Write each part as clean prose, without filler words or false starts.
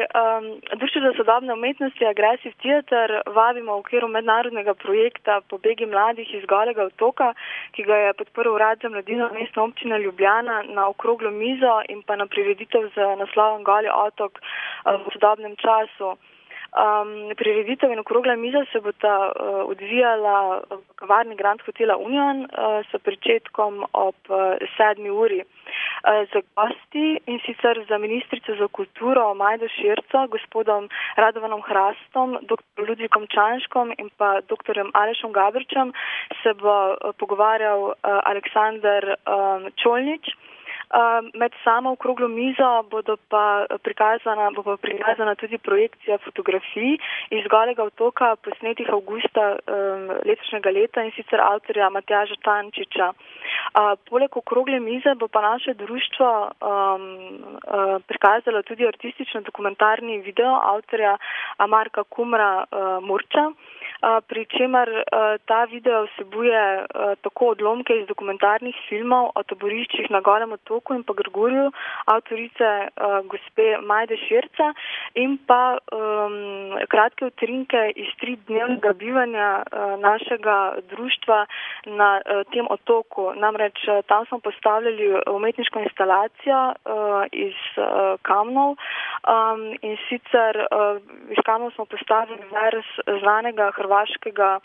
Društvo za sodobne umetnosti Aggressive Theatre vabimo v okviru mednarodnega projekta Pobegi mladih iz Golega otoka, ki ga je podprl Urad za mladino Mestne občine Ljubljana, na okroglo mizo in pa na prireditev z naslovom Goli otok v sodobnem času. Prireditev in okrogla miza se bosta odvijala v kavarni Grand Hotela Union s pričetkom ob 7. uri. Za gosti in sicer za ministrico za kulturo Majdo Širco, gospodom Radovanom Hrastom, dr. Ludvikom Čanškom in pa dr. Alešom Gabrčem se bo pogovarjal Aleksandar Čolnič. Med samo okroglo mizo bo pa prikazana tudi projekcija fotografij iz Golega otoka, posnetih avgusta letošnjega leta, in sicer avtorja Matjaža Tančiča. Poleg okrogle mize bo pa naše društvo prikazalo tudi artistično-dokumentarni video avtorja Marka Kumra Murča, pri čemer ta video vsebuje tako odlomke iz dokumentarnih filmov o taboriščih na Golem otoku in pa Grgurju, avtorice gospe Majde Širca, in pa kratke utrinke iz 3-dnevnega bivanja našega društva na tem otoku. Namreč tam smo postavljali umetniško instalacijo iz kamnov, in sicer iz kamnov smo postavili verz znanega hrvaškega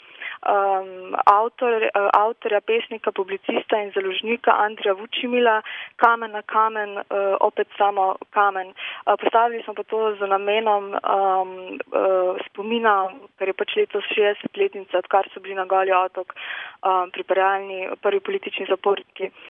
avtorja, pesnika, publicista in založnika Andrija Vučimila, Kamen na kamen, opet samo kamen. Postavili smo pa to z namenom spomina, ker je pač letos 60-letnica, odkar so bili na Goli otok pripeljani prvi politični zaporniki.